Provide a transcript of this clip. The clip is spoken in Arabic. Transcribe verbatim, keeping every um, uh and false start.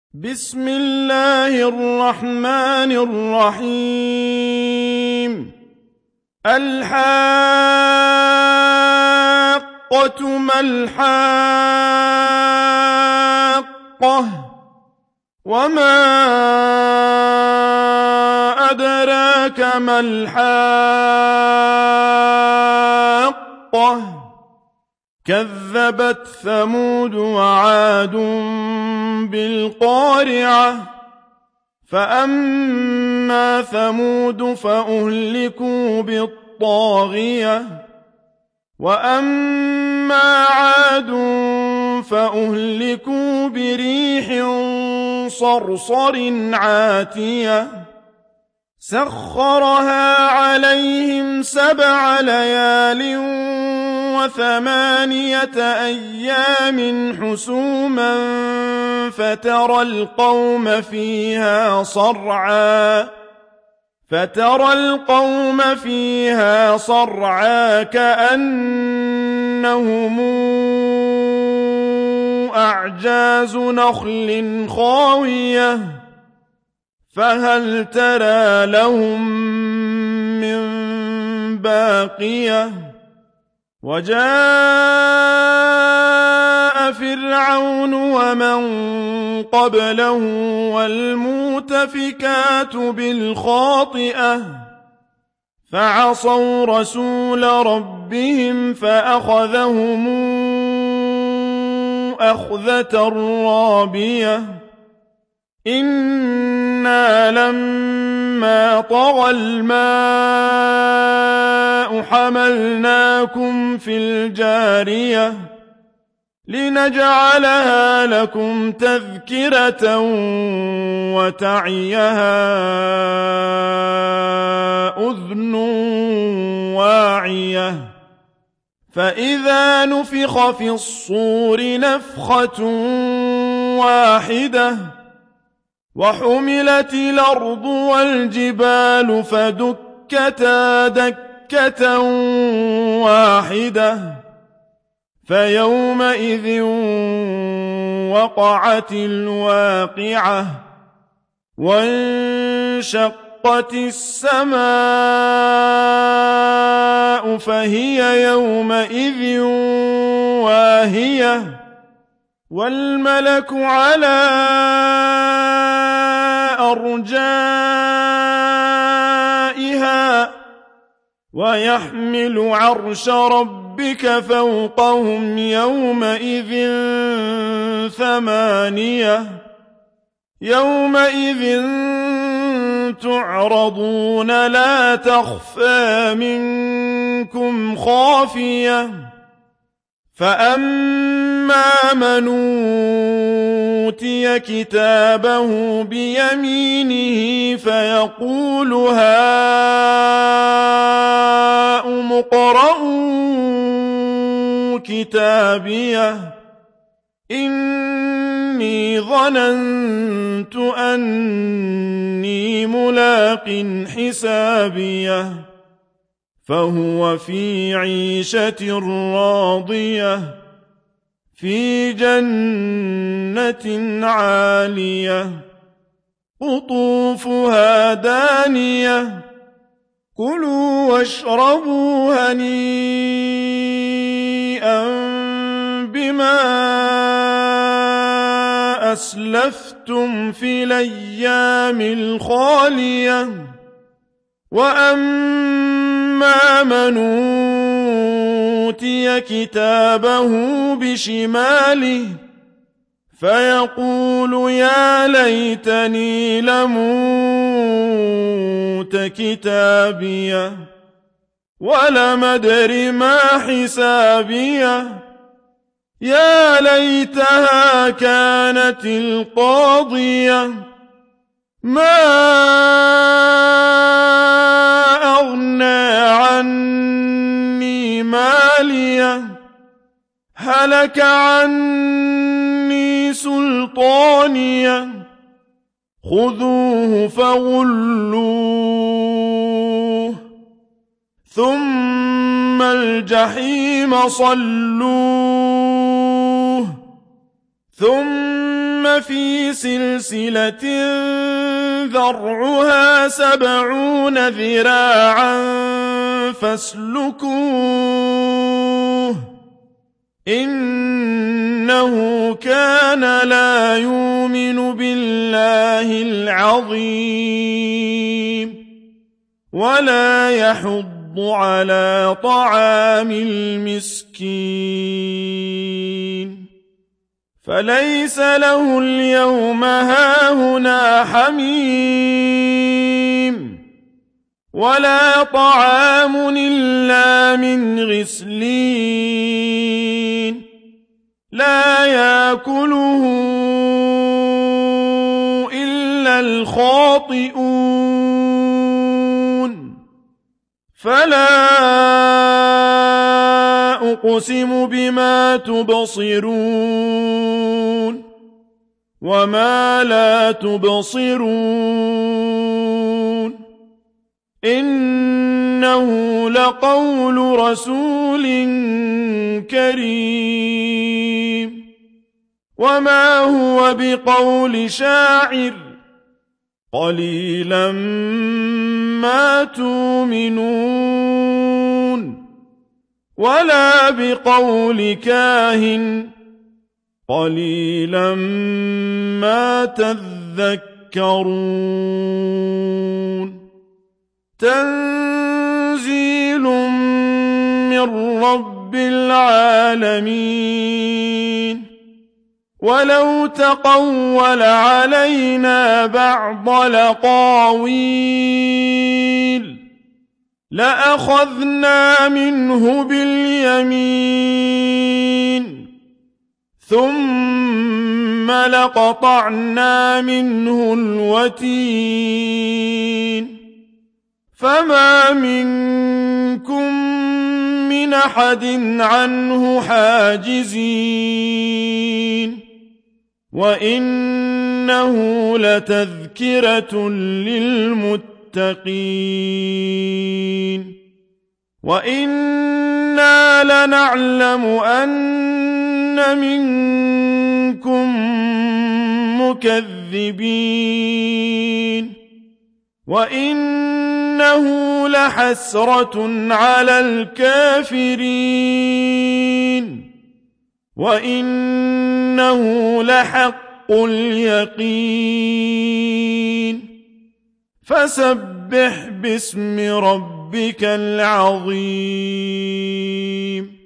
بسم الله الرحمن الرحيم الحاقة ما الحاقة وما أدراك ما الحاقة كذبت ثمود وعاد بالقارعة فأما ثمود فأهلكوا بالطاغية وأما عاد فأهلكوا بريح صرصر عاتية سخرها عليهم سبع ليال وثمانية أيام حسوما فترى القوم فيها صرعا فترى القوم فيها صرعا كأنهم أعجاز نخل خاوية فهل ترى لهم من باقية وجاء فرعون ومن قبله والمؤتفكات بالخاطئة فعصوا رسول ربهم فأخذهم أخذة رابية إنا لما طغى الماء حملناكم في الجارية لنجعلها لكم تذكرة وتعيها أذن واعية فإذا نفخ في الصور نفخة واحدة وحملت الأرض والجبال فدكتا دكة واحدة فيومئذ وقعت الواقعة وانشقت السماء فهي يومئذ واهية والملك على أرجائها ويحمل عرش ربك فوقهم يومئذ ثمانية يومئذ تعرضون لا تخفى منكم خافية فأما من أوتي كتابه بيمينه فيقول هاؤم اقرءوا كتابيه إني ظننت أني ملاق حسابيه فهو في عيشة راضية في جنة عالية قطوفها دانية كلوا واشربوا هنيئا بما أسلفتم في الأيام الخالية وأما من أوتي كتابه بشماله فيقول يا ليتني لموت كتابيه ولم أدر ما حسابيه يا ليتها كانت القاضية ما أغنى عني ماليه هلك عني سلطانيه خذوه فغلوه ثم الجحيم صلوه ثم في سلسلة ذرعها سبعون ذراعا فاسلكوه إنه كان لا يؤمن بالله العظيم ولا يحض على طعام المسكين فليس له اليوم هاهنا حميم ولا طعام إلا من غسلين لا يأكله إلا الخاطئون فلا أقسم بما تبصرون وما لا تبصرون إنه لقول رسول كريم وما هو بقول شاعر قليلا ما تؤمنون ولا بقول كاهن قليلا ما تذكرون تنزيل من رب العالمين ولو تقول علينا بعض الأقاويل لأخذنا منه باليمين ثم لقطعنا منه الوتين فما منكم من أحد عنه حاجزين وإنه لتذكرة للمتقين وإنا لنعلم أن منكم مكذبين وإنه لحسرة على الكافرين وإنه لحق اليقين فسبح باسم ربك العظيم